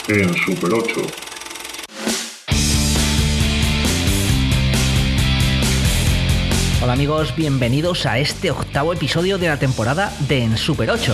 en Super 8. Hola amigos, bienvenidos a este 8º episodio de la temporada de En Super 8.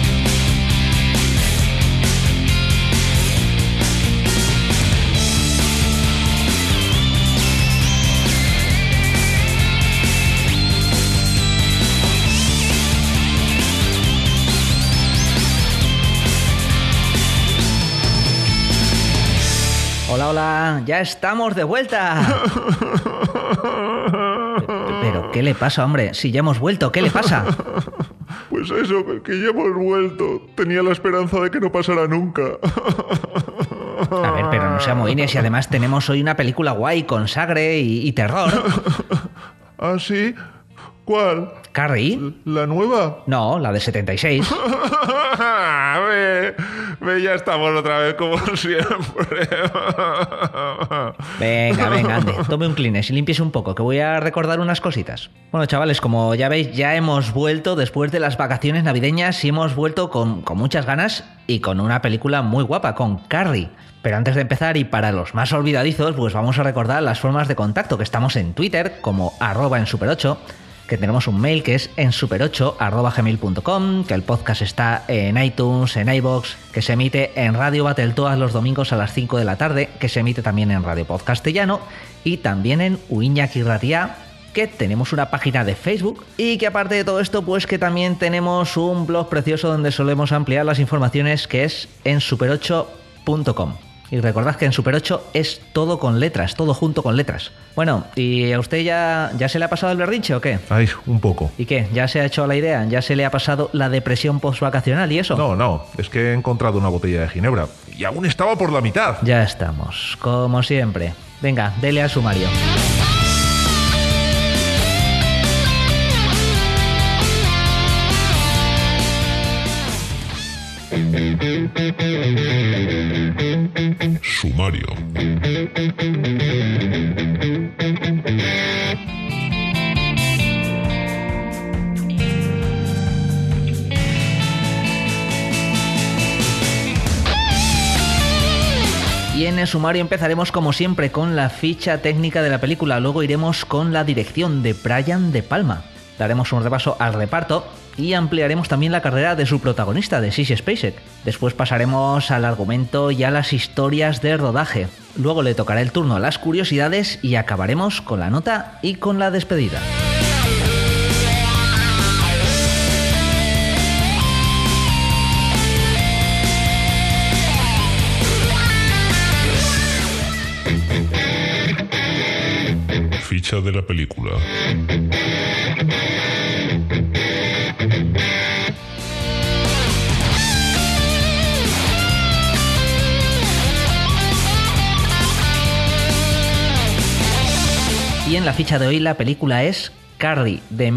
Hola, hola, ya estamos de vuelta. Pero, ¿qué le pasa, hombre? Si ya hemos vuelto, ¿qué le pasa? Pues eso, que ya hemos vuelto. Tenía la esperanza de que no pasara nunca. A ver, pero no se amohines y además tenemos hoy una película guay con sangre y terror. ¿Ah, sí? ¿Cuál? ¿Carrie? ¿La nueva? No, la de 76. Ve, ya estamos otra vez como siempre. Venga, ande, tome un Kleenex y limpiese un poco, que voy a recordar unas cositas. Bueno, chavales, como ya veis, ya hemos vuelto después de las vacaciones navideñas y hemos vuelto con muchas ganas y con una película muy guapa, con Carrie. Pero antes de empezar, y para los más olvidadizos, pues vamos a recordar las formas de contacto, que estamos en Twitter como @ensuper8, que tenemos un mail que es ensuper8@gmail.com, que el podcast está en iTunes, en iVoox, que se emite en Radio Battletoads los domingos a las 5 de la tarde, que se emite también en Radio Podcastellano y también en Uiñak Irratia, que tenemos una página de Facebook y que aparte de todo esto, pues que también tenemos un blog precioso donde solemos ampliar las informaciones, que es ensuper8.com. Y recordad que en Super 8 es todo con letras, todo junto con letras. Bueno, ¿y a usted ya se le ha pasado el berrinche o qué? Ay, un poco. ¿Y qué? ¿Ya se ha hecho la idea? ¿Ya se le ha pasado la depresión postvacacional y eso? No, es que he encontrado una botella de ginebra y aún estaba por la mitad. Ya estamos, como siempre. Venga, dele al sumario. Sumario. Y en el sumario empezaremos como siempre con la ficha técnica de la película, luego iremos con la dirección de Brian De Palma. Daremos un repaso al reparto y ampliaremos también la carrera de su protagonista, de Sissy Spacek. Después pasaremos al argumento y a las historias de rodaje. Luego le tocará el turno a las curiosidades y acabaremos con la nota y con la despedida. Ficha de la película. Y en la ficha de hoy la película es Carrie, de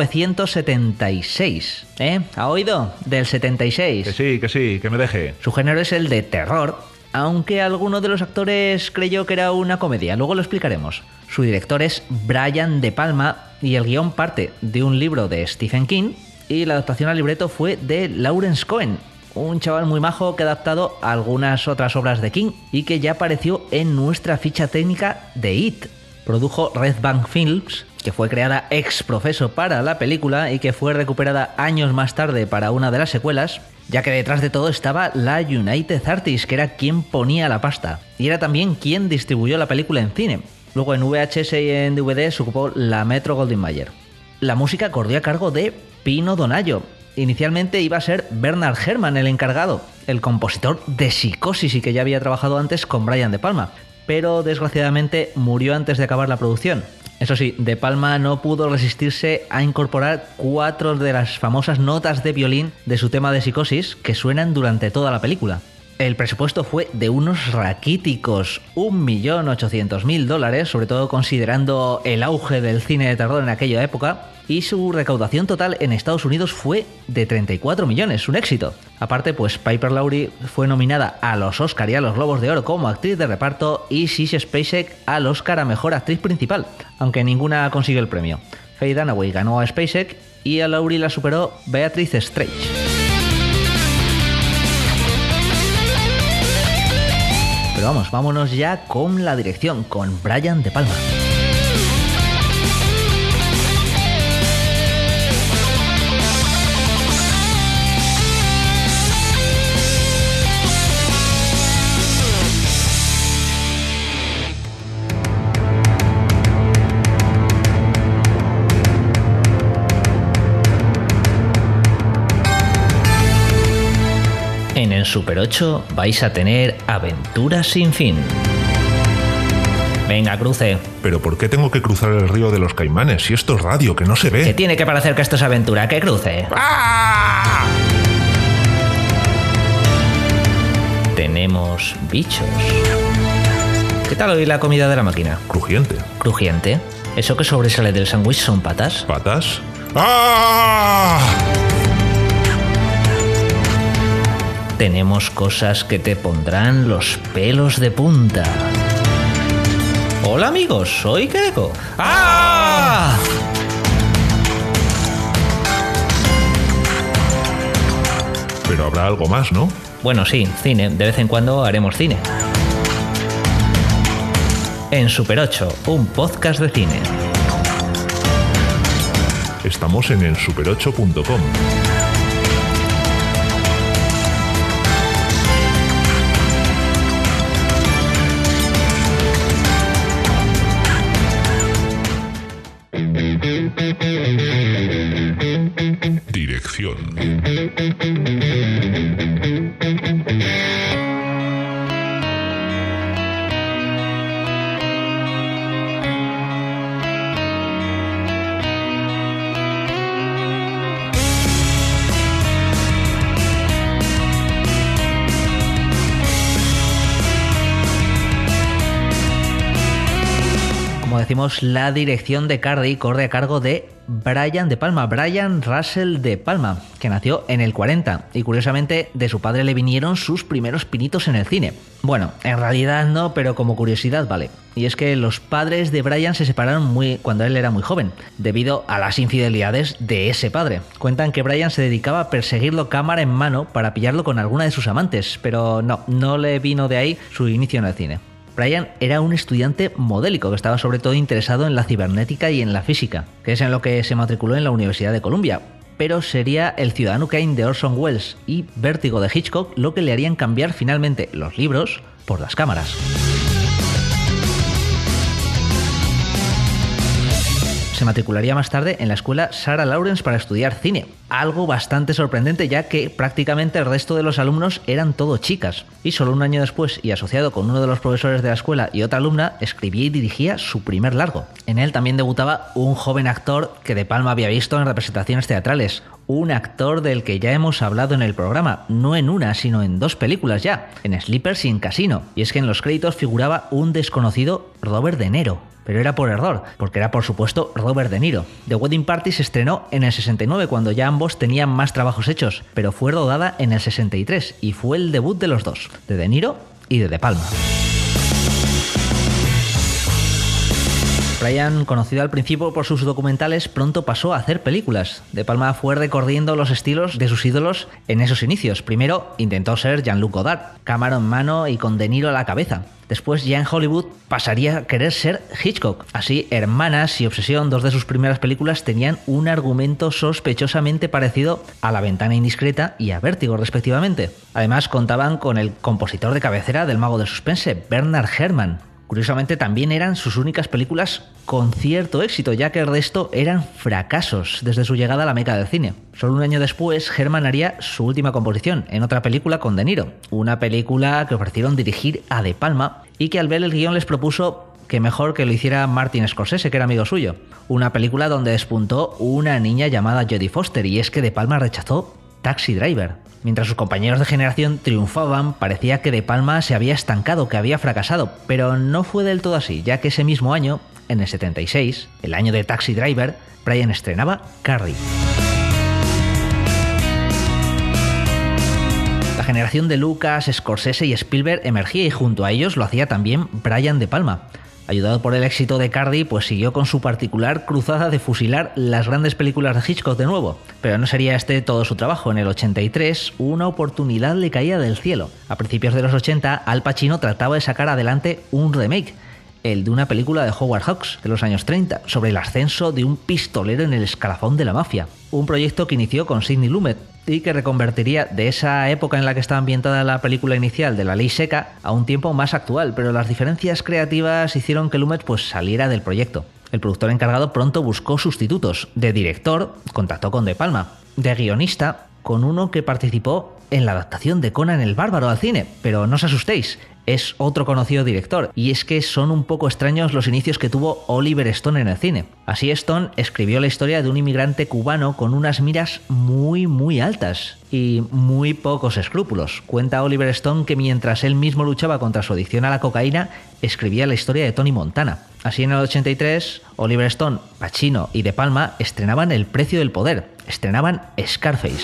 1976. ¿Ha oído? Del 76. Que sí, que me deje. Su género es el de terror, aunque alguno de los actores creyó que era una comedia, luego lo explicaremos. Su director es Brian De Palma y el guión parte de un libro de Stephen King y la adaptación al libreto fue de Lawrence Cohen, un chaval muy majo que ha adaptado a algunas otras obras de King y que ya apareció en nuestra ficha técnica de It. Produjo Red Bank Films, que fue creada ex profeso para la película y que fue recuperada años más tarde para una de las secuelas, ya que detrás de todo estaba la United Artists, que era quien ponía la pasta, y era también quien distribuyó la película en cine. Luego en VHS y en DVD se ocupó la Metro-Goldwyn-Mayer. La música corrió a cargo de Pino Donaggio. Inicialmente iba a ser Bernard Herrmann el encargado, el compositor de Psicosis y que ya había trabajado antes con Brian De Palma, pero desgraciadamente murió antes de acabar la producción. Eso sí, De Palma no pudo resistirse a incorporar 4 de las famosas notas de violín de su tema de Psicosis que suenan durante toda la película. El presupuesto fue de unos raquíticos $1.800.000, sobre todo considerando el auge del cine de terror en aquella época, y su recaudación total en Estados Unidos fue de 34 millones, un éxito. Aparte, pues Piper Laurie fue nominada a los Oscar y a los Globos de Oro como actriz de reparto y Sissy Spacek al Oscar a Mejor Actriz Principal, aunque ninguna consiguió el premio. Faye Dunaway ganó a Spacek y a Laurie la superó Beatrice Straight. Pero vamos, vámonos ya con la dirección, con Brian De Palma. En el Super 8 vais a tener aventuras sin fin. Venga, cruce. ¿Pero por qué tengo que cruzar el río de los Caimanes si esto es radio, que no se ve? Que tiene que parecer que esto es aventura, que cruce. ¡Ah! Tenemos bichos. ¿Qué tal hoy la comida de la máquina? Crujiente. ¿Crujiente? ¿Eso que sobresale del sándwich son patas? ¿Patas? ¡Ah! Tenemos cosas que te pondrán los pelos de punta. Hola amigos, soy Keiko. ¡Ah! Pero habrá algo más, ¿no? Bueno, sí, cine. De vez en cuando haremos cine. En Super 8, un podcast de cine. Estamos en ensuper8.com. Dirección. Como decimos, la dirección de Cardy corre a cargo de Brian De Palma, Brian Russell De Palma, que nació en el 40 y curiosamente de su padre le vinieron sus primeros pinitos en el cine. Bueno, en realidad no, pero como curiosidad vale. Y es que los padres de Brian se separaron cuando él era muy joven, debido a las infidelidades de ese padre. Cuentan que Brian se dedicaba a perseguirlo cámara en mano para pillarlo con alguna de sus amantes, pero no le vino de ahí su inicio en el cine. Brian era un estudiante modélico que estaba sobre todo interesado en la cibernética y en la física, que es en lo que se matriculó en la Universidad de Columbia. Pero sería El Ciudadano Kane de Orson Welles y Vértigo de Hitchcock lo que le harían cambiar finalmente los libros por las cámaras. Se matricularía más tarde en la escuela Sarah Lawrence para estudiar cine. Algo bastante sorprendente ya que prácticamente el resto de los alumnos eran todo chicas. Y solo un año después, y asociado con uno de los profesores de la escuela y otra alumna, escribía y dirigía su primer largo. En él también debutaba un joven actor que De Palma había visto en representaciones teatrales. Un actor del que ya hemos hablado en el programa, no en una, sino en 2 películas ya, en Sleepers y en Casino. Y es que en los créditos figuraba un desconocido Robert De Niro. Pero era por error, porque era por supuesto Robert De Niro. The Wedding Party se estrenó en el 69 cuando ya ambos tenían más trabajos hechos, pero fue rodada en el 63 y fue el debut de los dos, de De Niro y de Palma. Brian, conocido al principio por sus documentales, pronto pasó a hacer películas. De Palma fue recorriendo los estilos de sus ídolos en esos inicios. Primero intentó ser Jean-Luc Godard, cámara en mano y con De Niro a la cabeza. Después, ya en Hollywood, pasaría a querer ser Hitchcock. Así, Hermanas y Obsesión, 2 de sus primeras películas, tenían un argumento sospechosamente parecido a La Ventana Indiscreta y a Vértigo, respectivamente. Además, contaban con el compositor de cabecera del Mago del Suspense, Bernard Herrmann. Curiosamente, también eran sus únicas películas con cierto éxito, ya que el resto eran fracasos desde su llegada a la meca del cine. Solo un año después, Herrmann haría su última composición en otra película con De Niro, una película que ofrecieron dirigir a De Palma y que al ver el guión les propuso que mejor que lo hiciera Martin Scorsese, que era amigo suyo. Una película donde despuntó una niña llamada Jodie Foster, y es que De Palma rechazó Taxi Driver. Mientras sus compañeros de generación triunfaban, parecía que De Palma se había estancado, que había fracasado, pero no fue del todo así, ya que ese mismo año, en el 76, el año de Taxi Driver, Brian estrenaba Carrie. La generación de Lucas, Scorsese y Spielberg emergía y junto a ellos lo hacía también Brian De Palma. Ayudado por el éxito de Cardy, pues siguió con su particular cruzada de fusilar las grandes películas de Hitchcock de nuevo. Pero no sería este todo su trabajo. En el 83, una oportunidad le caía del cielo. A principios de los 80, Al Pacino trataba de sacar adelante un remake, el de una película de Howard Hawks de los años 30, sobre el ascenso de un pistolero en el escalafón de la mafia. Un proyecto que inició con Sidney Lumet y que reconvertiría de esa época en la que estaba ambientada la película inicial de La Ley Seca a un tiempo más actual, pero las diferencias creativas hicieron que Lumet pues saliera del proyecto. El productor encargado pronto buscó sustitutos. De director, contactó con De Palma. De guionista, con uno que participó en la adaptación de Conan el Bárbaro al cine. Pero no os asustéis, es otro conocido director, y es que son un poco extraños los inicios que tuvo Oliver Stone en el cine. Así, Stone escribió la historia de un inmigrante cubano con unas miras muy altas y muy pocos escrúpulos. Cuenta Oliver Stone que mientras él mismo luchaba contra su adicción a la cocaína, escribía la historia de Tony Montana. Así, en el 83, Oliver Stone, Pacino y De Palma estrenaban El precio del poder, estrenaban Scarface.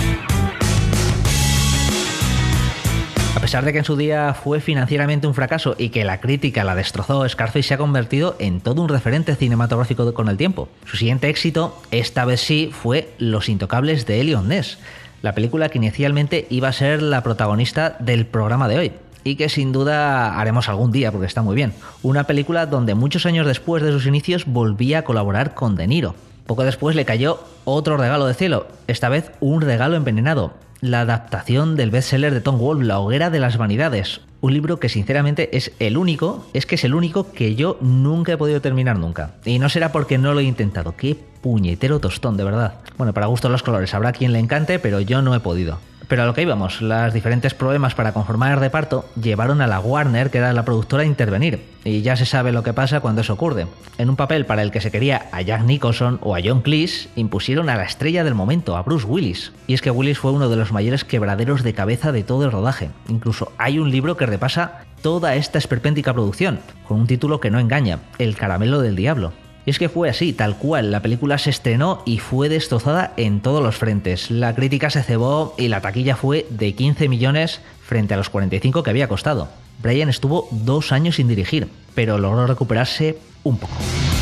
A pesar de que en su día fue financieramente un fracaso y que la crítica la destrozó, Scarface se ha convertido en todo un referente cinematográfico con el tiempo. Su siguiente éxito, esta vez sí, fue Los Intocables de Eliot Ness, la película que inicialmente iba a ser la protagonista del programa de hoy, y que sin duda haremos algún día porque está muy bien. Una película donde muchos años después de sus inicios volvía a colaborar con De Niro. Poco después le cayó otro regalo del cielo, esta vez un regalo envenenado. La adaptación del bestseller de Tom Wolfe, La hoguera de las vanidades. Un libro que sinceramente es el único que yo nunca he podido terminar nunca. Y no será porque no lo he intentado. Qué puñetero tostón, de verdad. Bueno, para gustos los colores, habrá quien le encante, pero yo no he podido. Pero a lo que íbamos, los diferentes problemas para conformar el reparto llevaron a la Warner, que era la productora, a intervenir. Y ya se sabe lo que pasa cuando eso ocurre. En un papel para el que se quería a Jack Nicholson o a John Cleese, impusieron a la estrella del momento, a Bruce Willis. Y es que Willis fue uno de los mayores quebraderos de cabeza de todo el rodaje. Incluso hay un libro que repasa toda esta esperpéntica producción, con un título que no engaña, El caramelo del diablo. Y es que fue así, tal cual, la película se estrenó y fue destrozada en todos los frentes. La crítica se cebó y la taquilla fue de 15 millones frente a los 45 que había costado. Bryan estuvo 2 años sin dirigir, pero logró recuperarse un poco.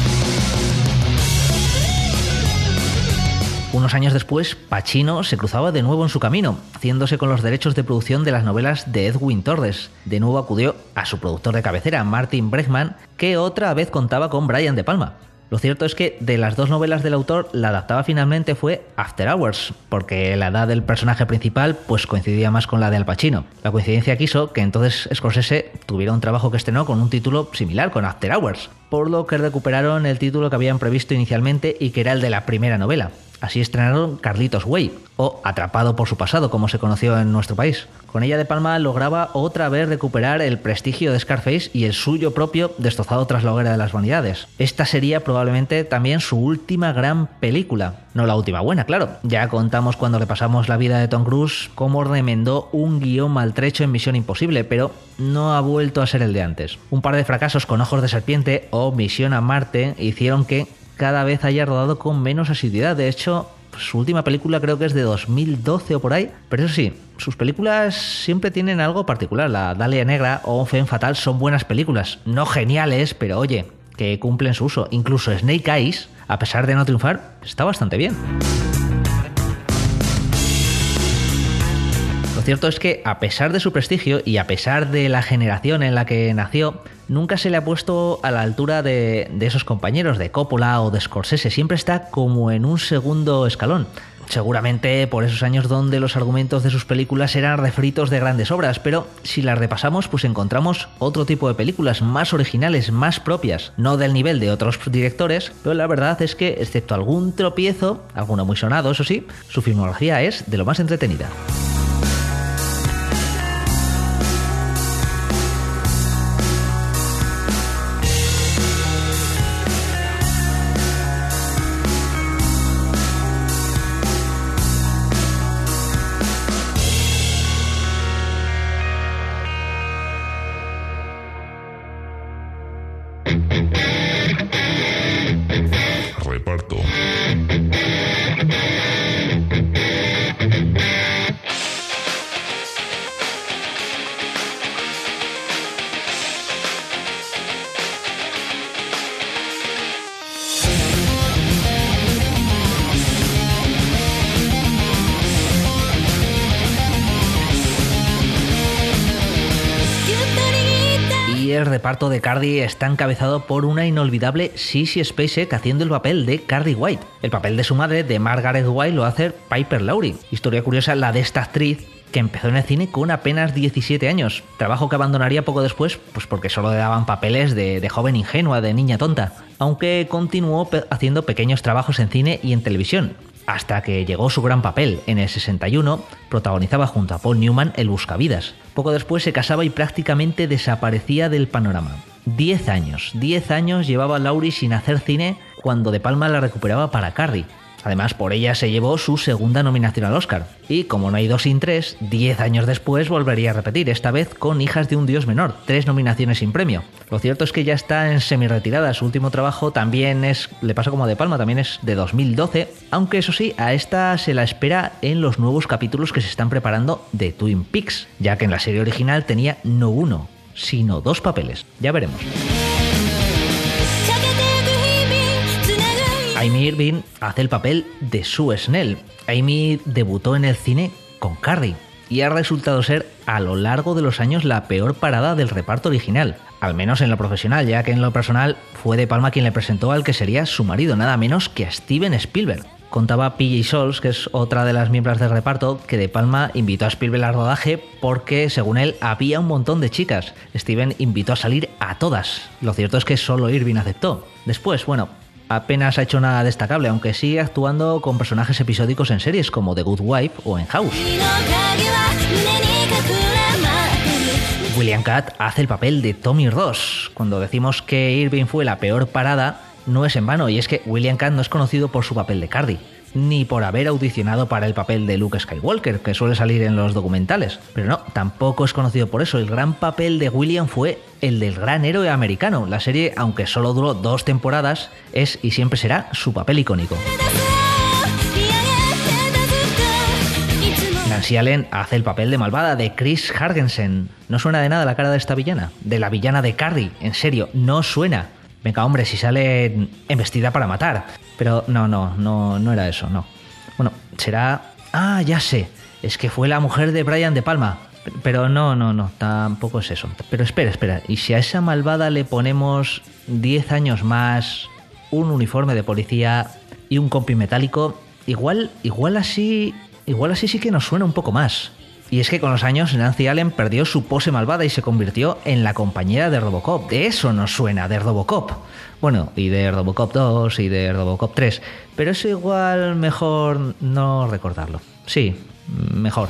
Unos años después, Pacino se cruzaba de nuevo en su camino, haciéndose con los derechos de producción de las novelas de Edwin Torres. De nuevo acudió a su productor de cabecera, Martin Bregman, que otra vez contaba con Brian De Palma. Lo cierto es que de las 2 novelas del autor, la adaptada finalmente fue After Hours, porque la edad del personaje principal pues coincidía más con la de Al Pacino. La coincidencia quiso que entonces Scorsese tuviera un trabajo que estrenó con un título similar, con After Hours, por lo que recuperaron el título que habían previsto inicialmente y que era el de la primera novela. Así estrenaron Carlitos Way, o Atrapado por su pasado, como se conoció en nuestro país. Con ella De Palma lograba otra vez recuperar el prestigio de Scarface y el suyo propio, destrozado tras la hoguera de las vanidades. Esta sería probablemente también su última gran película. No la última buena, claro. Ya contamos cuando repasamos la vida de Tom Cruise cómo remendó un guión maltrecho en Misión Imposible, pero no ha vuelto a ser el de antes. Un par de fracasos con Ojos de Serpiente o Misión a Marte hicieron que cada vez haya rodado con menos asiduidad. De hecho, su última película creo que es de 2012 o por ahí, pero eso sí, sus películas siempre tienen algo particular. La Dalia Negra o Femme Fatal son buenas películas, no geniales, pero oye, que cumplen su uso. Incluso Snake Eyes, a pesar de no triunfar, está bastante bien. Lo cierto es que, a pesar de su prestigio y a pesar de la generación en la que nació, nunca se le ha puesto a la altura de esos compañeros de Coppola o de Scorsese. Siempre está como en un segundo escalón. Seguramente por esos años donde los argumentos de sus películas eran refritos de grandes obras, pero si las repasamos pues encontramos otro tipo de películas más originales, más propias, no del nivel de otros directores, pero la verdad es que, excepto algún tropiezo, alguno muy sonado, eso sí, su filmografía es de lo más entretenida. Reparto. el reparto de Cardi está encabezado por una inolvidable Sissy Spacek haciendo el papel de Cardi White. El papel de su madre, de Margaret White, lo hace Piper Laurie. Historia curiosa la de esta actriz, que empezó en el cine con apenas 17 años, trabajo que abandonaría poco después pues porque solo le daban papeles de joven ingenua, de niña tonta, aunque continuó haciendo pequeños trabajos en cine y en televisión, hasta que llegó su gran papel. En el 61 protagonizaba junto a Paul Newman El Buscavidas. Poco después se casaba y prácticamente desaparecía del panorama. 10 años llevaba Laurie sin hacer cine cuando De Palma la recuperaba para Carrie. Además, por ella se llevó su segunda nominación al Oscar. Y como no hay dos sin tres, 10 años después volvería a repetir, esta vez con Hijas de un Dios menor, 3 nominaciones sin premio. Lo cierto es que ya está en semi-retirada, su último trabajo también le pasa como a De Palma, también es de 2012, aunque eso sí, a esta se la espera en los nuevos capítulos que se están preparando de Twin Peaks, ya que en la serie original tenía no uno, sino 2 papeles. Ya veremos. Amy Irving hace el papel de Sue Snell. Amy debutó en el cine con Carrie y ha resultado ser a lo largo de los años la peor parada del reparto original, al menos en lo profesional, ya que en lo personal fue De Palma quien le presentó al que sería su marido, nada menos que a Steven Spielberg. Contaba P.J. Soles, que es otra de las miembros del reparto, que De Palma invitó a Spielberg al rodaje porque, según él, había un montón de chicas. Steven invitó a salir a todas. Lo cierto es que solo Irving aceptó. Después, bueno, apenas ha hecho nada destacable, aunque sigue actuando con personajes episódicos en series como The Good Wife o en House. William Katt hace el papel de Tommy Ross. Cuando decimos que Irving fue la peor parada, no es en vano, y es que William Katt no es conocido por su papel de Cardi, ni por haber audicionado para el papel de Luke Skywalker, que suele salir en los documentales. Pero no, tampoco es conocido por eso. El gran papel de William fue el del gran héroe americano. La serie, aunque solo duró 2 temporadas, es y siempre será su papel icónico. Nancy Allen hace el papel de malvada de Chris Hargensen. ¿No suena de nada la cara de esta villana? De la villana de Carrie, en serio, no suena. Venga, hombre, si sale en Vestida para matar. Pero no era eso, no. Bueno, será... Ah, ya sé. Es que fue la mujer de Brian De Palma. Pero no, tampoco es eso. Pero espera. ¿Y si a esa malvada le ponemos 10 años más, un uniforme de policía y un compi metálico? Igual así sí que nos suena un poco más. Y es que con los años Nancy Allen perdió su pose malvada y se convirtió en la compañera de Robocop. De eso nos suena, de Robocop. Bueno, y de Robocop 2 y de Robocop 3. Pero eso igual mejor no recordarlo. Sí, mejor.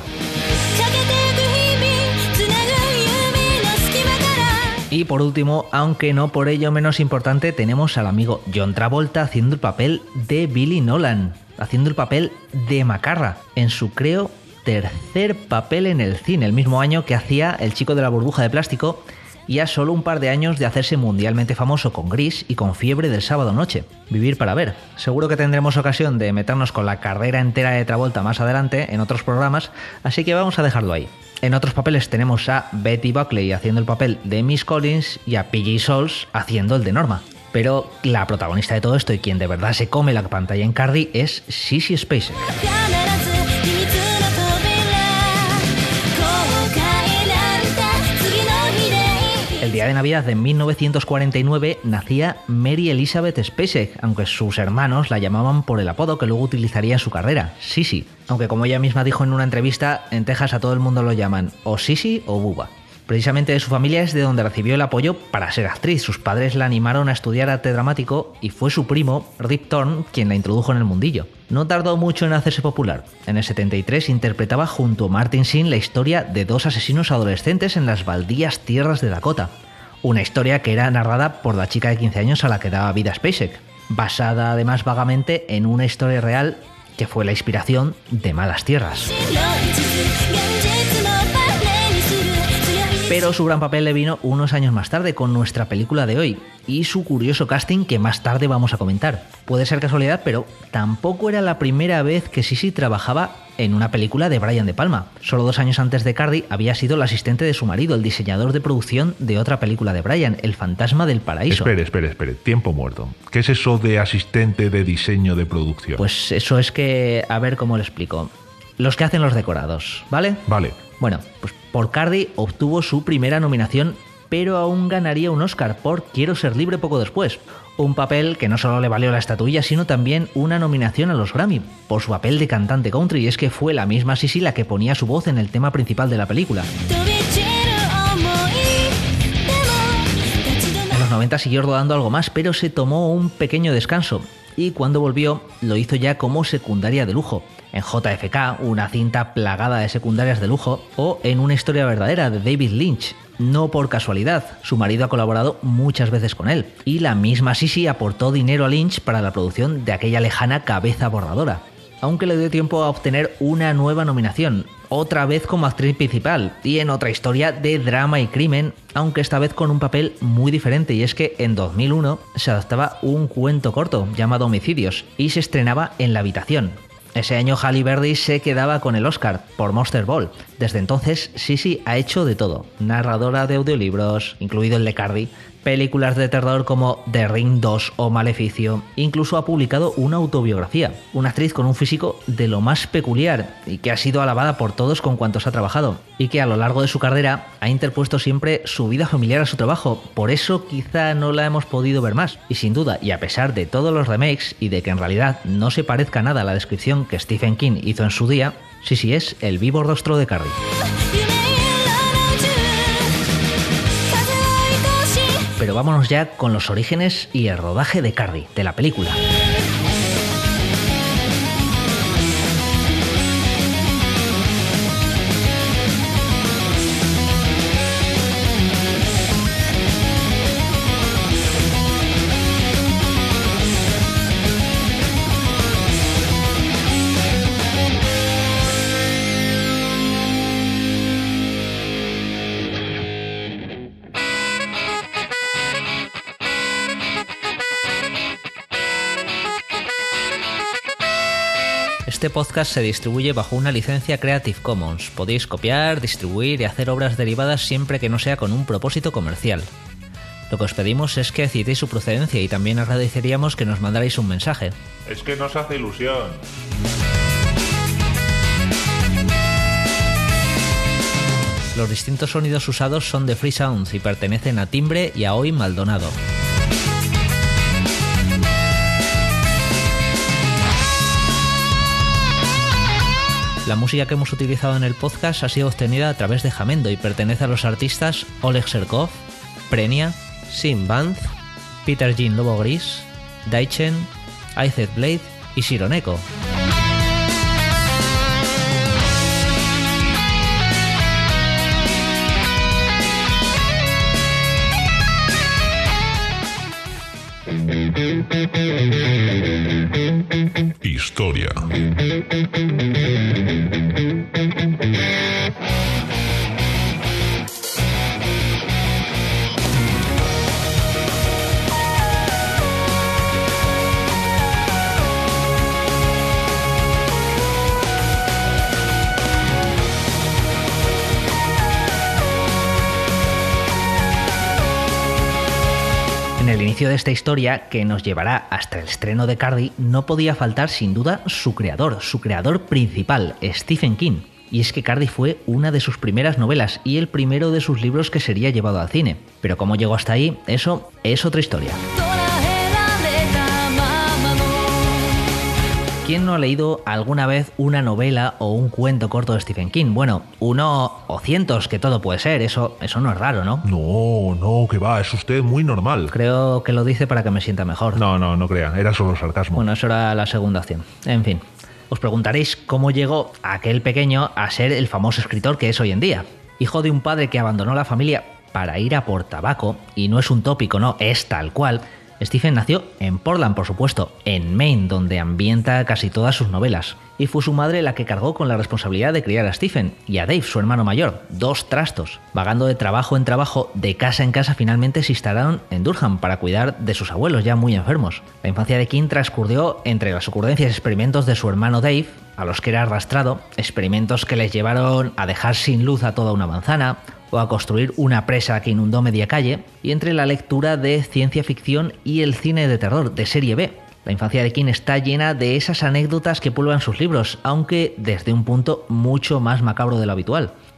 Y por último, aunque no por ello menos importante, tenemos al amigo John Travolta haciendo el papel de Billy Nolan, haciendo el papel de Macarra, en su, creo, tercer papel en el cine, el mismo año que hacía El chico de la burbuja de plástico, y a solo un par de años de hacerse mundialmente famoso con Gris y con Fiebre del sábado noche. Vivir para ver. Seguro que tendremos ocasión de meternos con la carrera entera de Travolta más adelante en otros programas, así que vamos a dejarlo ahí. En otros papeles tenemos a Betty Buckley haciendo el papel de Miss Collins y a P.J. Soles haciendo el de Norma. Pero la protagonista de todo esto y quien de verdad se come la pantalla en Cardi es Sissy Spacek. El día de Navidad de 1949 nacía Mary Elizabeth Spacek, aunque sus hermanos la llamaban por el apodo que luego utilizaría en su carrera, Sissy. Aunque como ella misma dijo en una entrevista, en Texas a todo el mundo lo llaman o Sissy o Bubba. Precisamente de su familia es de donde recibió el apoyo para ser actriz. Sus padres la animaron a estudiar arte dramático y fue su primo, Rip Torn, quien la introdujo en el mundillo. No tardó mucho en hacerse popular. En el 73 interpretaba junto a Martin Sheen la historia de 2 asesinos adolescentes en las baldías tierras de Dakota. Una historia que era narrada por la chica de 15 años a la que daba vida Spacek, basada además vagamente en una historia real que fue la inspiración de Malas Tierras. Pero su gran papel le vino unos años más tarde con nuestra película de hoy y su curioso casting que más tarde vamos a comentar. Puede ser casualidad, pero tampoco era la primera vez que Sissy trabajaba en una película de Brian De Palma. Solo 2 años antes de Cardi había sido la asistente de su marido, el diseñador de producción de otra película de Brian, El fantasma del paraíso. Espere, tiempo muerto. ¿Qué es eso de asistente de diseño de producción? Pues eso es que, a ver cómo lo explico. Los que hacen los decorados, ¿vale? Vale. Bueno, pues por Cardi obtuvo su primera nominación pero aún ganaría un Oscar por Quiero ser libre poco después. Un papel que no solo le valió la estatuilla, sino también una nominación a los Grammy por su papel de cantante country, y es que fue la misma Sissy la que ponía su voz en el tema principal de la película. En los 90 siguió rodando algo más, pero se tomó un pequeño descanso, y cuando volvió lo hizo ya como secundaria de lujo, en JFK, una cinta plagada de secundarias de lujo, o en Una historia verdadera de David Lynch. No por casualidad, su marido ha colaborado muchas veces con él, y la misma Sissy aportó dinero a Lynch para la producción de aquella lejana Cabeza borradora, aunque le dio tiempo a obtener una nueva nominación, otra vez como actriz principal, y en otra historia de drama y crimen, aunque esta vez con un papel muy diferente, y es que en 2001 se adaptaba un cuento corto llamado Homicidios, y se estrenaba en La habitación. Ese año Halle Berry se quedaba con el Oscar por Monster Ball. Desde entonces, Sissy ha hecho de todo. Narradora de audiolibros, incluido el de Cardi, películas de terror como The Ring 2 o Maleficio. Incluso ha publicado una autobiografía. Una actriz con un físico de lo más peculiar y que ha sido alabada por todos con cuantos ha trabajado. Y que a lo largo de su carrera ha interpuesto siempre su vida familiar a su trabajo. Por eso quizá no la hemos podido ver más. Y sin duda, y a pesar de todos los remakes y de que en realidad no se parezca nada a la descripción que Stephen King hizo en su día, Sissy es el vivo rostro de Carrie. Pero vámonos ya con los orígenes y el rodaje de Carrie, de la película. Este podcast se distribuye bajo una licencia Creative Commons. Podéis copiar, distribuir y hacer obras derivadas siempre que no sea con un propósito comercial. Lo que os pedimos es que decidáis su procedencia y también agradeceríamos que nos mandarais un mensaje. Es que nos hace ilusión. Los distintos sonidos usados son de Free Sounds y pertenecen a Timbre y a Hoy Maldonado. La música que hemos utilizado en el podcast ha sido obtenida a través de Jamendo y pertenece a los artistas Oleg Serkov, Prenia, Sim Banz, Peter Jean Lobo Gris, Daichen, Aized Blade y Sironeko. Historia. En el inicio de esta historia, que nos llevará hasta el estreno de Carrie, no podía faltar sin duda su creador principal, Stephen King. Y es que Carrie fue una de sus primeras novelas y el primero de sus libros que sería llevado al cine. Pero cómo llegó hasta ahí, eso es otra historia. ¿Quién no ha leído alguna vez una novela o un cuento corto de Stephen King? Bueno, uno o cientos, que todo puede ser, eso no es raro, ¿no? No, que va, es usted muy normal. Creo que lo dice para que me sienta mejor. No crea, era solo sarcasmo. Bueno, eso era la segunda opción. En fin, os preguntaréis cómo llegó aquel pequeño a ser el famoso escritor que es hoy en día. Hijo de un padre que abandonó la familia para ir a por tabaco, y no es un tópico, no, es tal cual. Stephen nació en Portland, por supuesto, en Maine, donde ambienta casi todas sus novelas. Y fue su madre la que cargó con la responsabilidad de criar a Stephen y a Dave, su hermano mayor, dos trastos. Vagando de trabajo en trabajo, de casa en casa, finalmente se instalaron en Durham para cuidar de sus abuelos ya muy enfermos. La infancia de King transcurrió entre las ocurrencias y experimentos de su hermano Dave, a los que era arrastrado, experimentos que les llevaron a dejar sin luz a toda una manzana, o a construir una presa que inundó media calle, y entre la lectura de ciencia ficción y el cine de terror de serie B. La infancia de King está llena de esas anécdotas que pulvan sus libros, aunque desde un punto mucho más macabro de lo habitual.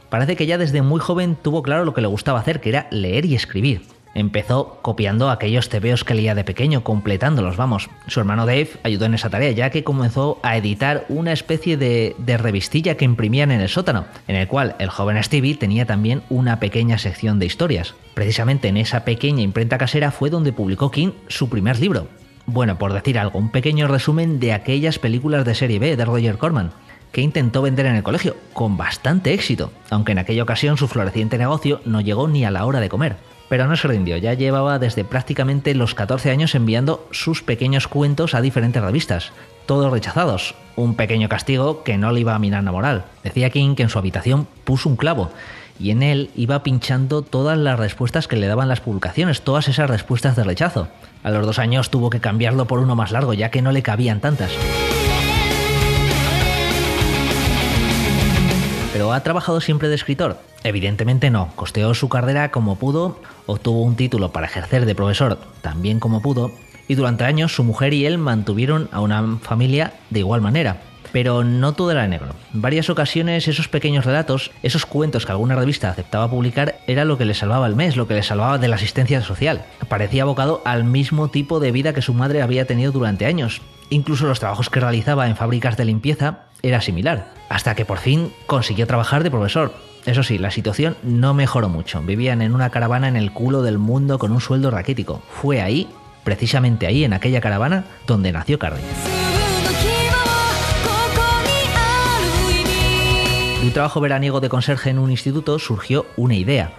Parece que ya desde muy joven tuvo claro lo que le gustaba hacer, que era leer y escribir. Empezó copiando aquellos tebeos que leía de pequeño, completándolos, vamos. Su hermano Dave ayudó en esa tarea, ya que comenzó a editar una especie de revistilla que imprimían en el sótano, en el cual el joven Stevie tenía también una pequeña sección de historias. Precisamente en esa pequeña imprenta casera fue donde publicó King su primer libro. Bueno, por decir algo, un pequeño resumen de aquellas películas de serie B de Roger Corman, que intentó vender en el colegio, con bastante éxito, aunque en aquella ocasión su floreciente negocio no llegó ni a la hora de comer. Pero no se rindió, ya llevaba desde prácticamente los 14 años enviando sus pequeños cuentos a diferentes revistas, todos rechazados, un pequeño castigo que no le iba a minar la moral. Decía King que en su habitación puso un clavo, y en él iba pinchando todas las respuestas que le daban las publicaciones, todas esas respuestas de rechazo. A los 2 años tuvo que cambiarlo por uno más largo, ya que no le cabían tantas. ¿Pero ha trabajado siempre de escritor? Evidentemente no. Costeó su carrera como pudo, obtuvo un título para ejercer de profesor también como pudo, y durante años su mujer y él mantuvieron a una familia de igual manera. Pero no todo era negro. En varias ocasiones esos pequeños relatos, esos cuentos que alguna revista aceptaba publicar, era lo que le salvaba el mes, lo que le salvaba de la asistencia social. Parecía abocado al mismo tipo de vida que su madre había tenido durante años. Incluso los trabajos que realizaba en fábricas de limpieza era similar, hasta que por fin consiguió trabajar de profesor. Eso sí, la situación no mejoró mucho. Vivían en una caravana en el culo del mundo con un sueldo raquítico. Fue ahí, precisamente ahí, en aquella caravana, donde nació Carrie. De un trabajo veraniego de conserje en un instituto surgió una idea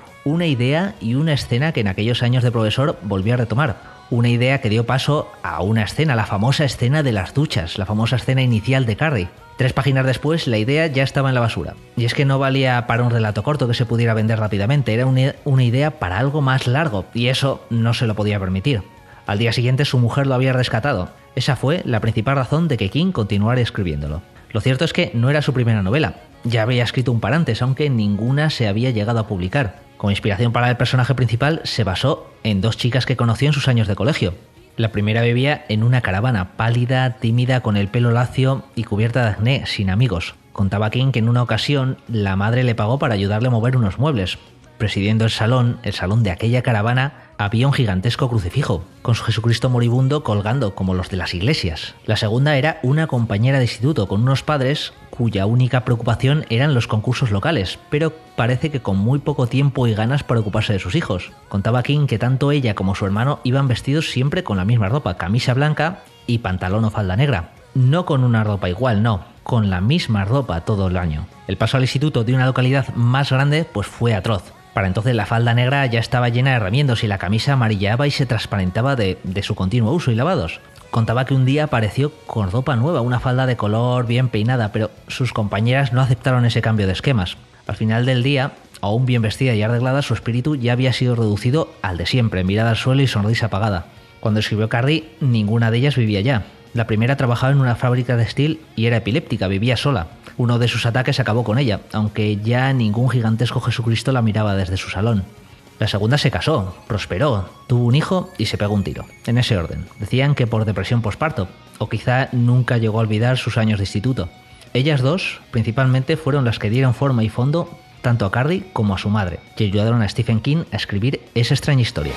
y una escena que en aquellos años de profesor volvió a retomar. Una idea que dio paso a una escena, la famosa escena de las duchas, la famosa escena inicial de Carrie. 3 páginas después, la idea ya estaba en la basura. Y es que no valía para un relato corto que se pudiera vender rápidamente, era una idea para algo más largo, y eso no se lo podía permitir. Al día siguiente su mujer lo había rescatado. Esa fue la principal razón de que King continuara escribiéndolo. Lo cierto es que no era su primera novela. Ya había escrito un par antes, aunque ninguna se había llegado a publicar. Como inspiración para el personaje principal se basó en 2 chicas que conoció en sus años de colegio. La primera vivía en una caravana, pálida, tímida, con el pelo lacio y cubierta de acné, sin amigos. Contaba King que en una ocasión la madre le pagó para ayudarle a mover unos muebles. Presidiendo el salón de aquella caravana, había un gigantesco crucifijo, con su Jesucristo moribundo colgando como los de las iglesias. La segunda era una compañera de instituto con unos padres cuya única preocupación eran los concursos locales, pero parece que con muy poco tiempo y ganas para ocuparse de sus hijos. Contaba King que tanto ella como su hermano iban vestidos siempre con la misma ropa, camisa blanca y pantalón o falda negra. No con una ropa igual, no, con la misma ropa todo el año. El paso al instituto de una localidad más grande pues fue atroz. Para entonces la falda negra ya estaba llena de remiendos y la camisa amarillaba y se transparentaba de su continuo uso y lavados. Contaba que un día apareció con ropa nueva, una falda de color bien peinada, pero sus compañeras no aceptaron ese cambio de esquemas. Al final del día, aún bien vestida y arreglada, su espíritu ya había sido reducido al de siempre, mirada al suelo y sonrisa apagada. Cuando escribió Carrie, ninguna de ellas vivía ya. La primera trabajaba en una fábrica de textil y era epiléptica, vivía sola. Uno de sus ataques acabó con ella, aunque ya ningún gigantesco Jesucristo la miraba desde su salón. La segunda se casó, prosperó, tuvo un hijo y se pegó un tiro. En ese orden. Decían que por depresión posparto, o quizá nunca llegó a olvidar sus años de instituto. Ellas dos, principalmente, fueron las que dieron forma y fondo tanto a Carrie como a su madre, y ayudaron a Stephen King a escribir esa extraña historia.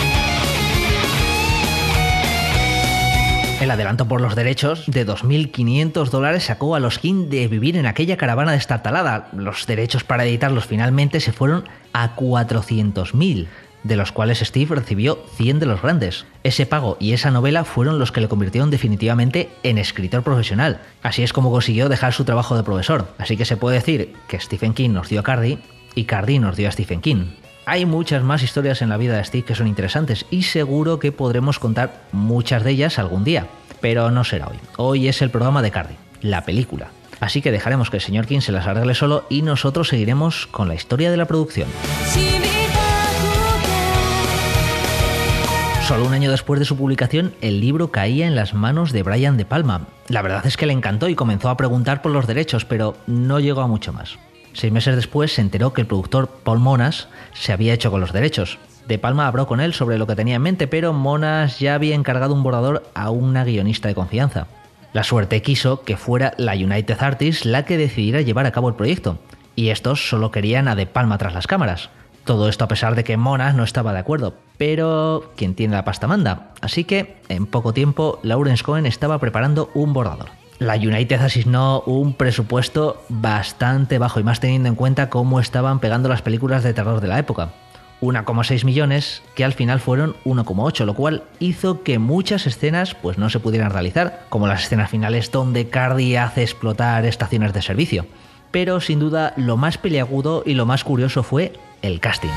El adelanto por los derechos de $2.500 sacó a los King de vivir en aquella caravana destartalada. Los derechos para editarlos finalmente se fueron a 400.000, de los cuales Steve recibió 100 de los grandes. Ese pago y esa novela fueron los que le convirtieron definitivamente en escritor profesional. Así es como consiguió dejar su trabajo de profesor. Así que se puede decir que Stephen King nos dio a Carrie y Carrie nos dio a Stephen King. Hay muchas más historias en la vida de Steve que son interesantes y seguro que podremos contar muchas de ellas algún día, pero no será hoy. Hoy es el programa de Carrie, la película. Así que dejaremos que el señor King se las arregle solo y nosotros seguiremos con la historia de la producción. Solo un año después de su publicación, el libro caía en las manos de Brian De Palma. La verdad es que le encantó y comenzó a preguntar por los derechos, pero no llegó a mucho más. 6 meses después se enteró que el productor Paul Monas se había hecho con los derechos. De Palma habló con él sobre lo que tenía en mente, pero Monas ya había encargado un borrador a una guionista de confianza. La suerte quiso que fuera la United Artists la que decidiera llevar a cabo el proyecto, y estos solo querían a De Palma tras las cámaras. Todo esto a pesar de que Monas no estaba de acuerdo, pero quien tiene la pasta manda. Así que, en poco tiempo, Lawrence Cohen estaba preparando un borrador. La United asignó un presupuesto bastante bajo, y más teniendo en cuenta cómo estaban pegando las películas de terror de la época. 1,6 millones, que al final fueron 1,8, lo cual hizo que muchas escenas pues no se pudieran realizar, como las escenas finales donde Cardi hace explotar estaciones de servicio. Pero sin duda lo más peliagudo y lo más curioso fue el casting.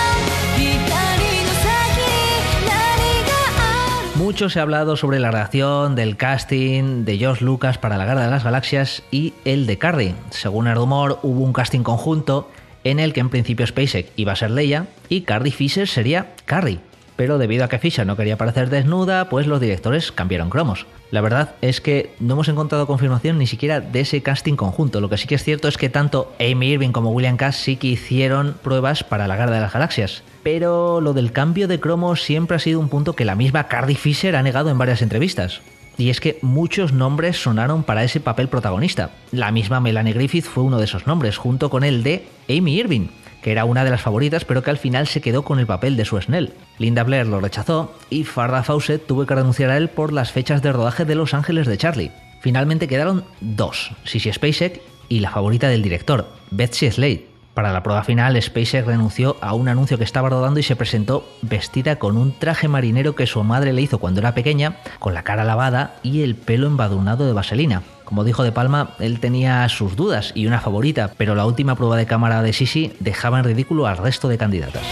Mucho se ha hablado sobre la reacción del casting de George Lucas para La Guerra de las Galaxias y el de Cardi. Según el rumor, hubo un casting conjunto en el que en principio Spacek iba a ser Leia y Carrie Fisher sería Carrie. Pero debido a que Fisher no quería aparecer desnuda, pues los directores cambiaron cromos. La verdad es que no hemos encontrado confirmación ni siquiera de ese casting conjunto. Lo que sí que es cierto es que tanto Amy Irving como William Cass sí que hicieron pruebas para La Guerra de las Galaxias. Pero lo del cambio de cromos siempre ha sido un punto que la misma Carrie Fisher ha negado en varias entrevistas. Y es que muchos nombres sonaron para ese papel protagonista. La misma Melanie Griffith fue uno de esos nombres, junto con el de Amy Irving, que era una de las favoritas, pero que al final se quedó con el papel de Sue Snell. Linda Blair lo rechazó y Farrah Fawcett tuvo que renunciar a él por las fechas de rodaje de Los Ángeles de Charlie. Finalmente quedaron dos, Sissy Spacek y la favorita del director, Betsy Slade. Para la prueba final, Spacek renunció a un anuncio que estaba rodando y se presentó vestida con un traje marinero que su madre le hizo cuando era pequeña, con la cara lavada y el pelo embadurnado de vaselina. Como dijo De Palma, él tenía sus dudas y una favorita, pero la última prueba de cámara de Sissy dejaba en ridículo al resto de candidatas.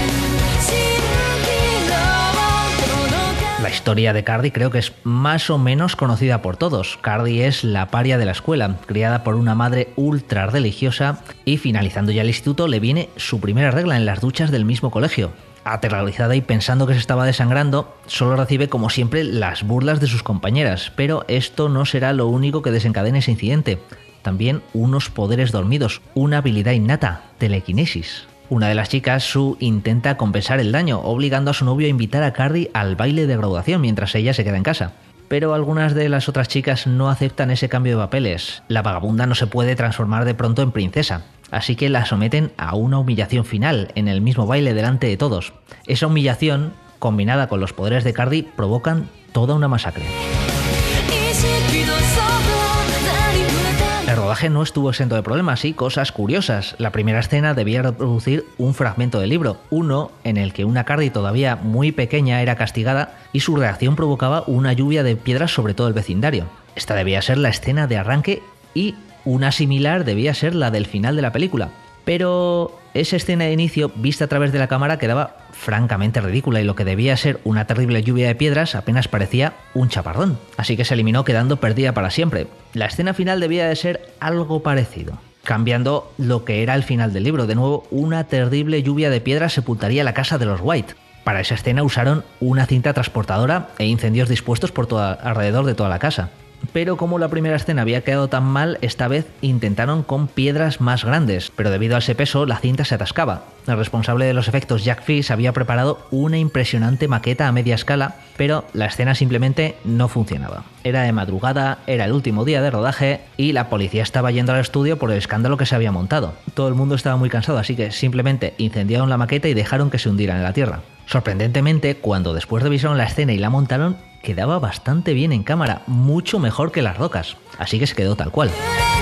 La historia de Cardi creo que es más o menos conocida por todos. Cardi es la paria de la escuela, criada por una madre ultra religiosa y finalizando ya el instituto le viene su primera regla en las duchas del mismo colegio. Aterrorizada y pensando que se estaba desangrando, solo recibe como siempre las burlas de sus compañeras, pero esto no será lo único que desencadene ese incidente. También unos poderes dormidos, una habilidad innata, telequinesis. Una de las chicas, Sue, intenta compensar el daño, obligando a su novio a invitar a Cardi al baile de graduación mientras ella se queda en casa. Pero algunas de las otras chicas no aceptan ese cambio de papeles. La vagabunda no se puede transformar de pronto en princesa, así que la someten a una humillación final en el mismo baile delante de todos. Esa humillación, combinada con los poderes de Cardi, provocan toda una masacre. El rodaje no estuvo exento de problemas y cosas curiosas. La primera escena debía reproducir un fragmento del libro, uno en el que una Cardi todavía muy pequeña era castigada y su reacción provocaba una lluvia de piedras sobre todo el vecindario. Esta debía ser la escena de arranque y una similar debía ser la del final de la película. Pero esa escena de inicio, vista a través de la cámara, quedaba francamente ridícula y lo que debía ser una terrible lluvia de piedras apenas parecía un chaparrón. Así que se eliminó quedando perdida para siempre. La escena final debía de ser algo parecido, cambiando lo que era el final del libro. De nuevo, una terrible lluvia de piedras sepultaría la casa de los White. Para esa escena usaron una cinta transportadora e incendios dispuestos por alrededor de toda la casa. Pero como la primera escena había quedado tan mal, esta vez intentaron con piedras más grandes, pero debido a ese peso la cinta se atascaba. El responsable de los efectos, Jack Fish, había preparado una impresionante maqueta a media escala, pero la escena simplemente no funcionaba. Era de madrugada, era el último día de rodaje y la policía estaba yendo al estudio por el escándalo que se había montado. Todo el mundo estaba muy cansado, así que simplemente incendiaron la maqueta y dejaron que se hundiera en la tierra. Sorprendentemente, cuando después revisaron la escena y la montaron, quedaba bastante bien en cámara, mucho mejor que Las Rocas, así que se quedó tal cual.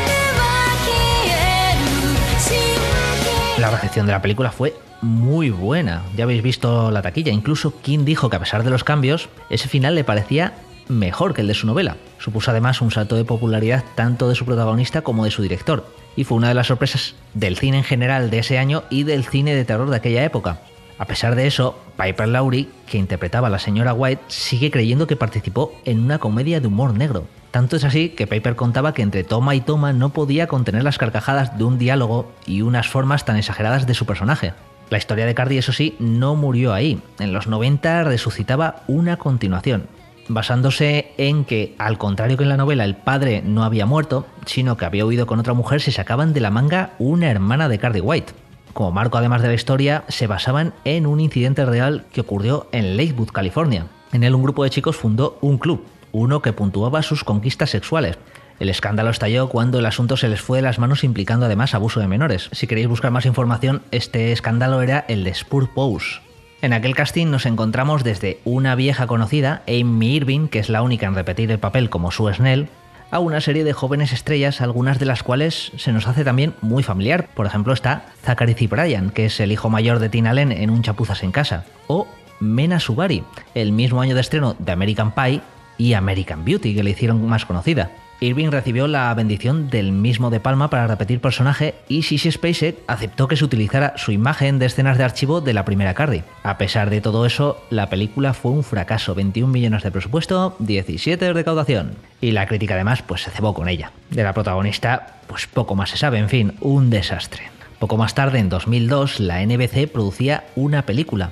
La recepción de la película fue muy buena, ya habéis visto la taquilla, incluso King dijo que a pesar de los cambios, ese final le parecía mejor que el de su novela. Supuso además un salto de popularidad tanto de su protagonista como de su director, y fue una de las sorpresas del cine en general de ese año y del cine de terror de aquella época. A pesar de eso, Piper Laurie, que interpretaba a la señora White, sigue creyendo que participó en una comedia de humor negro. Tanto es así que Piper contaba que entre toma y toma no podía contener las carcajadas de un diálogo y unas formas tan exageradas de su personaje. La historia de Cardi, eso sí, no murió ahí. En los 90 resucitaba una continuación, basándose en que, al contrario que en la novela, el padre no había muerto, sino que había huido con otra mujer, se sacaban de la manga una hermana de Cardi White. Como marco además de la historia, se basaban en un incidente real que ocurrió en Lakewood, California. En él un grupo de chicos fundó un club, uno que puntuaba sus conquistas sexuales. El escándalo estalló cuando el asunto se les fue de las manos, implicando además abuso de menores. Si queréis buscar más información, este escándalo era el de Spur Pose. En aquel casting nos encontramos desde una vieja conocida, Amy Irving, que es la única en repetir el papel como Sue Snell, a una serie de jóvenes estrellas, algunas de las cuales se nos hace también muy familiar. Por ejemplo está Zachary Ciprian, que es el hijo mayor de Tina Allen en Un chapuzas en casa, o Mena Suvari, el mismo año de estreno de American Pie y American Beauty, que le hicieron más conocida. Irving recibió la bendición del mismo De Palma para repetir personaje y Sissy Spacek aceptó que se utilizara su imagen de escenas de archivo de la primera Carrie. A pesar de todo eso, la película fue un fracaso, 21 millones de presupuesto, 17 de recaudación. Y la crítica además pues se cebó con ella. De la protagonista pues poco más se sabe, en fin, un desastre. Poco más tarde, en 2002, la NBC producía una película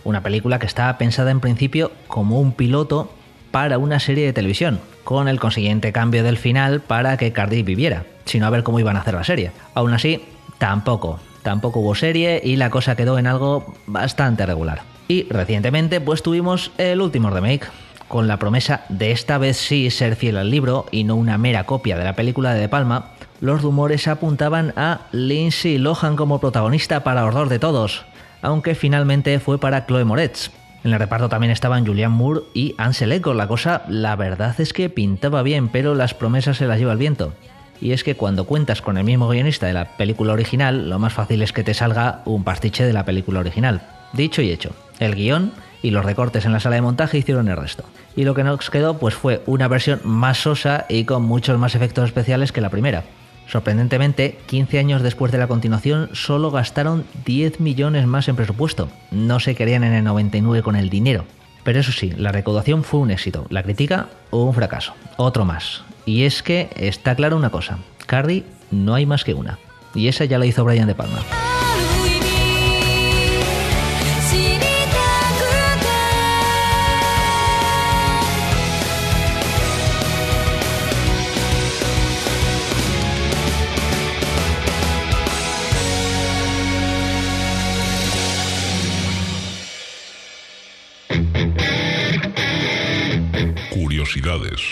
que estaba pensada en principio como un piloto para una serie de televisión, con el consiguiente cambio del final para que Cardi viviera, sino a ver cómo iban a hacer la serie. Aún así, tampoco hubo serie y la cosa quedó en algo bastante regular. Y recientemente pues tuvimos el último remake, con la promesa de esta vez sí ser fiel al libro y no una mera copia de la película de De Palma. Los rumores apuntaban a Lindsay Lohan como protagonista, para horror de todos, aunque finalmente fue para Chloe Moretz. En el reparto también estaban Julianne Moore y Ansel Elgort. La cosa, la verdad es que pintaba bien, pero las promesas se las lleva el viento. Y es que cuando cuentas con el mismo guionista de la película original, lo más fácil es que te salga un pastiche de la película original. Dicho y hecho, el guión y los recortes en la sala de montaje hicieron el resto. Y lo que nos quedó pues fue una versión más sosa y con muchos más efectos especiales que la primera. Sorprendentemente, 15 años después de la continuación, solo gastaron 10 millones más en presupuesto. No se querían en el 99 con el dinero. Pero eso sí, la recaudación fue un éxito. La crítica, un fracaso. Otro más. Y es que está claro una cosa. Carrie no hay más que una. Y esa ya la hizo Brian De Palma. Curiosidades.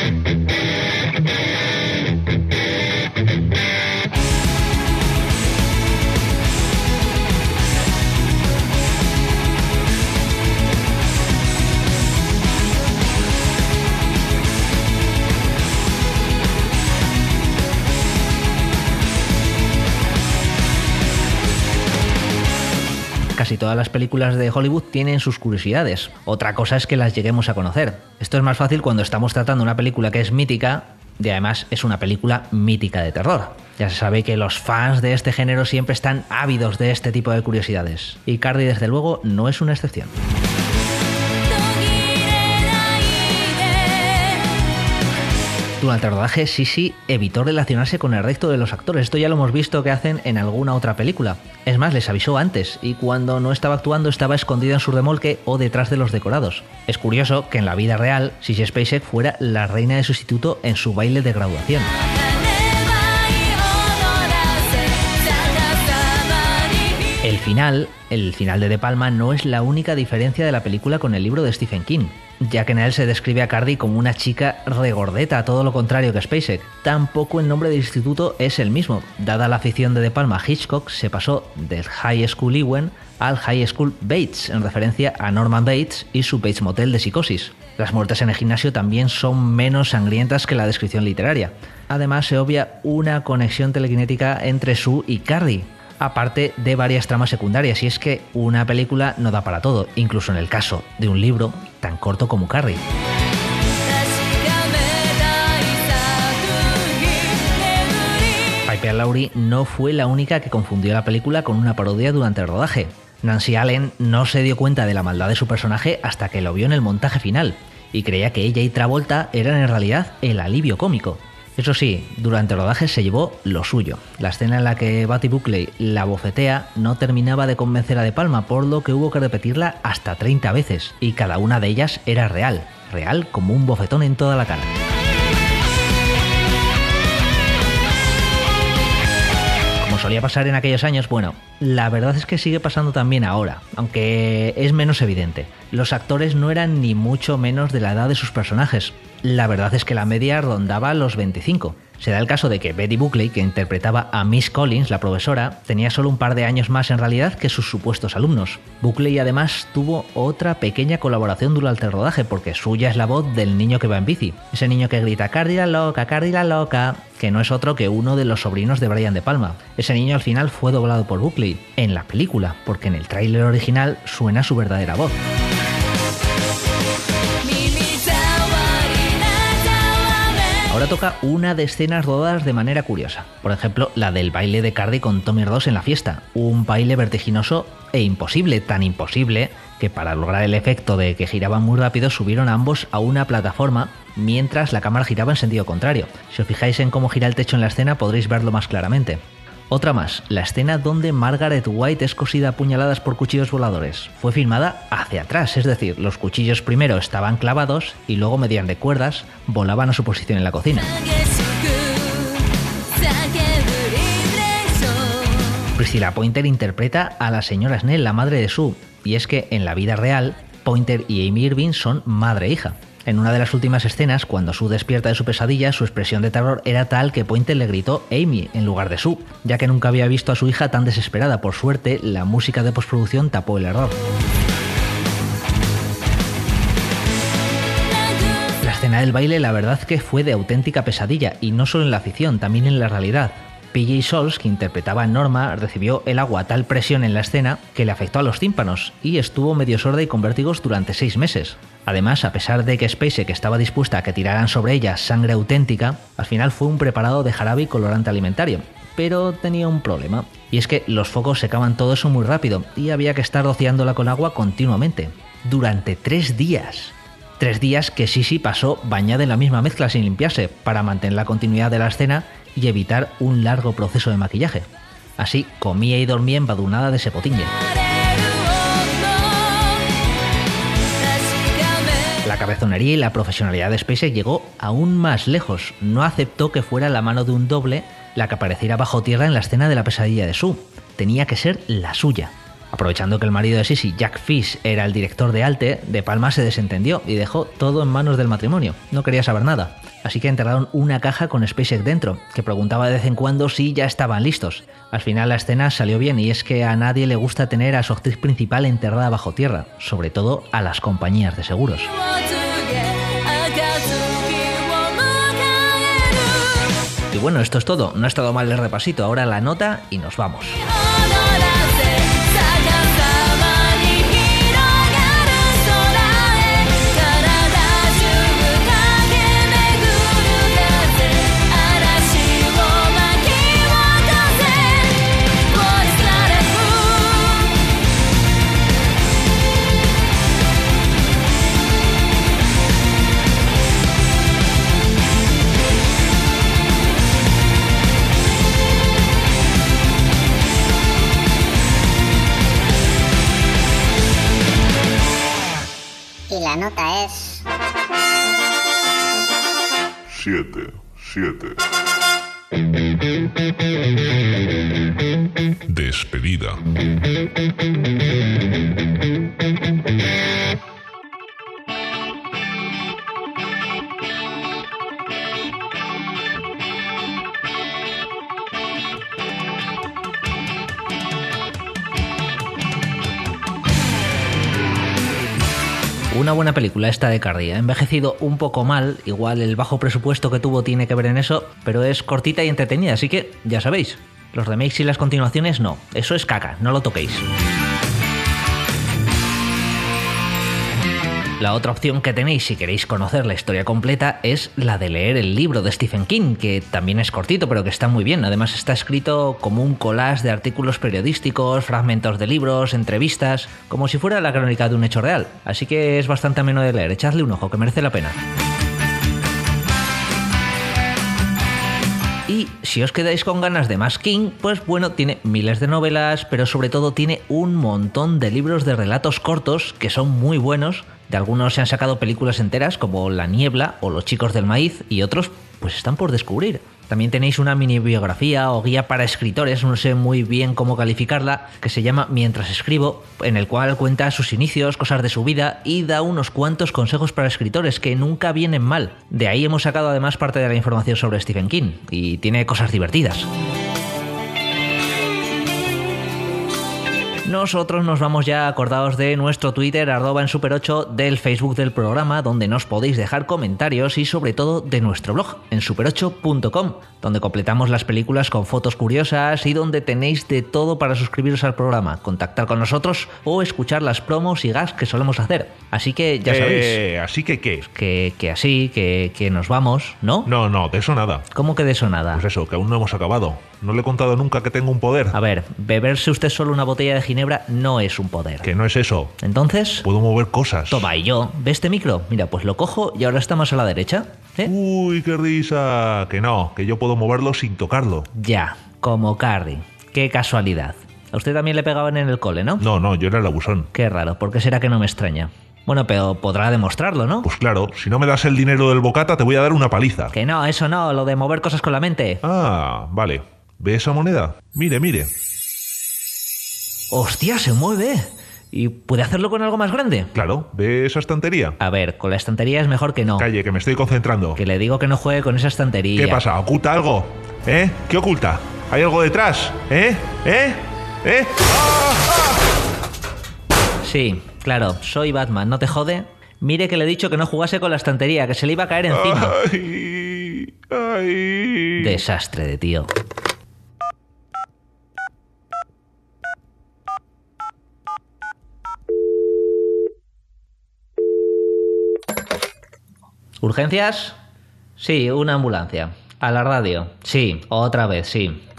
Casi todas las películas de Hollywood tienen sus curiosidades. Otra cosa es que las lleguemos a conocer. Esto es más fácil cuando estamos tratando una película que es mítica y además es una película mítica de terror. Ya se sabe que los fans de este género siempre están ávidos de este tipo de curiosidades. Y Carrie, desde luego, no es una excepción. Durante el rodaje, Sissy evitó relacionarse con el resto de los actores. Esto ya lo hemos visto que hacen en alguna otra película. Es más, les avisó antes, y cuando no estaba actuando estaba escondida en su remolque o detrás de los decorados. Es curioso que en la vida real, Sissy Spacek fuera la reina de su instituto en su baile de graduación. El final de De Palma no es la única diferencia de la película con el libro de Stephen King, ya que en él se describe a Cardi como una chica regordeta, todo lo contrario que Spacek. Tampoco el nombre del instituto es el mismo. Dada la afición de De Palma a Hitchcock, se pasó del High School Ewen al High School Bates, en referencia a Norman Bates y su Bates Motel de Psicosis. Las muertes en el gimnasio también son menos sangrientas que la descripción literaria. Además, se obvia una conexión telequinética entre Sue y Cardi, aparte de varias tramas secundarias, y es que una película no da para todo, incluso en el caso de un libro tan corto como Carrie. Piper Laurie no fue la única que confundió la película con una parodia durante el rodaje. Nancy Allen no se dio cuenta de la maldad de su personaje hasta que lo vio en el montaje final, y creía que ella y Travolta eran en realidad el alivio cómico. Eso sí, durante el rodaje se llevó lo suyo. La escena en la que Betty Buckley la bofetea no terminaba de convencer a De Palma, por lo que hubo que repetirla hasta 30 veces, y cada una de ellas era real como un bofetón en toda la cara. solía pasar en aquellos años, bueno, la verdad es que sigue pasando también ahora, aunque es menos evidente. Los actores no eran ni mucho menos de la edad de sus personajes. La verdad es que la media rondaba los 25. Se da el caso de que Betty Buckley, que interpretaba a Miss Collins, la profesora, tenía solo un par de años más en realidad que sus supuestos alumnos. Buckley además tuvo otra pequeña colaboración durante el rodaje, porque suya es la voz del niño que va en bici. Ese niño que grita Cardi la loca, que no es otro que uno de los sobrinos de Brian De Palma. Ese niño al final fue doblado por Buckley, en la película, porque en el tráiler original suena su verdadera voz. Ahora toca una de escenas rodadas de manera curiosa. Por ejemplo, la del baile de Cardi con Tommy Ross en la fiesta. Un baile vertiginoso e imposible, tan imposible que para lograr el efecto de que giraban muy rápido subieron ambos a una plataforma mientras la cámara giraba en sentido contrario. Si os fijáis en cómo gira el techo en la escena podréis verlo más claramente. Otra más, la escena donde Margaret White es cosida a puñaladas por cuchillos voladores. Fue filmada hacia atrás, es decir, los cuchillos primero estaban clavados y luego mediante cuerdas volaban a su posición en la cocina. Priscilla Pointer interpreta a la señora Snell, la madre de Sue, y es que en la vida real, Pointer y Amy Irving son madre e hija. En una de las últimas escenas, cuando Sue despierta de su pesadilla, su expresión de terror era tal que Pointer le gritó Amy en lugar de Sue, ya que nunca había visto a su hija tan desesperada. Por suerte, la música de postproducción tapó el error. La escena del baile, la verdad que fue de auténtica pesadilla, y no solo en la ficción, también en la realidad. PJ Soles, que interpretaba a Norma, recibió el agua a tal presión en la escena que le afectó a los tímpanos y estuvo medio sorda y con vértigos durante 6 meses. Además, a pesar de que Spacek estaba dispuesta a que tiraran sobre ella sangre auténtica, al final fue un preparado de jarabe y colorante alimentario. Pero tenía un problema, y es que los focos secaban todo eso muy rápido y había que estar rociándola con agua continuamente, durante 3 días. 3 días que Sissy pasó bañada en la misma mezcla sin limpiarse, para mantener la continuidad de la escena y evitar un largo proceso de maquillaje. Así comía y dormía embadurnada de sepotingue. La cabezonería y la profesionalidad de Spacek llegó aún más lejos. No aceptó que fuera la mano de un doble la que apareciera bajo tierra en la escena de la pesadilla de Sue. Tenía que ser la suya. Aprovechando que el marido de Sissy, Jack Fish, era el director de Alte, De Palma se desentendió y dejó todo en manos del matrimonio. No quería saber nada. Así que enterraron una caja con Spacek dentro, que preguntaba de vez en cuando si ya estaban listos. Al final la escena salió bien, y es que a nadie le gusta tener a su actriz principal enterrada bajo tierra, sobre todo a las compañías de seguros. Y bueno, esto es todo. No ha estado mal el repasito. Ahora la nota y nos vamos. La nota es 7. Despedida. Una buena película esta de Cardi. Ha envejecido un poco mal, igual el bajo presupuesto que tuvo tiene que ver en eso, pero es cortita y entretenida, así que ya sabéis, los remakes y las continuaciones no, eso es caca, no lo toquéis. La otra opción que tenéis si queréis conocer la historia completa es la de leer el libro de Stephen King, que también es cortito pero que está muy bien. Además está escrito como un collage de artículos periodísticos, fragmentos de libros, entrevistas, como si fuera la crónica de un hecho real. Así que es bastante ameno de leer, echadle un ojo que merece la pena. Y si os quedáis con ganas de más King, pues bueno, tiene miles de novelas, pero sobre todo tiene un montón de libros de relatos cortos que son muy buenos. De algunos se han sacado películas enteras como La Niebla o Los Chicos del Maíz, y otros pues están por descubrir. También tenéis una mini biografía o guía para escritores, no sé muy bien cómo calificarla, que se llama Mientras escribo, en el cual cuenta sus inicios, cosas de su vida y da unos cuantos consejos para escritores que nunca vienen mal. De ahí hemos sacado además parte de la información sobre Stephen King y tiene cosas divertidas. Nosotros nos vamos ya acordados de nuestro Twitter, @ensuper8, del Facebook del programa, donde nos podéis dejar comentarios y sobre todo de nuestro blog, en super8.com, donde completamos las películas con fotos curiosas y donde tenéis de todo para suscribiros al programa, contactar con nosotros o escuchar las promos y gags que solemos hacer. Así que ya sabéis. ¿Así que qué? Que nos vamos, ¿no? No, de eso nada. ¿Cómo que de eso nada? Pues eso, que aún no hemos acabado. No le he contado nunca que tengo un poder. A ver, beberse usted solo una botella de ginebra no es un poder. Que no es eso. Entonces... Puedo mover cosas. Toma, y yo, ¿ve este micro? Mira, pues lo cojo y ahora está más a la derecha. Uy, qué risa. Que no, que yo puedo moverlo sin tocarlo. Ya, como Carrie. Qué casualidad. A usted también le pegaban en el cole, ¿no? No, yo era el abusón. Qué raro, ¿por qué será que no me extraña? Bueno, pero podrá demostrarlo, ¿no? Pues claro, si no me das el dinero del bocata te voy a dar una paliza. Que no, eso no, lo de mover cosas con la mente. Ah, vale. ¿Ve esa moneda? Mire. ¡Hostia, se mueve! ¿Y puede hacerlo con algo más grande? Claro, ¿ve esa estantería? A ver, con la estantería es mejor que no. Calle, que me estoy concentrando. Que le digo que no juegue con esa estantería. ¿Qué pasa? ¿Oculta algo? ¿Qué oculta? ¿Hay algo detrás? Sí, claro, soy Batman, ¿no te jode? Mire que le he dicho que no jugase con la estantería, que se le iba a caer encima. Ay. Desastre de tío. ¿Urgencias? Sí, una ambulancia. ¿A la radio? Sí, otra vez, sí.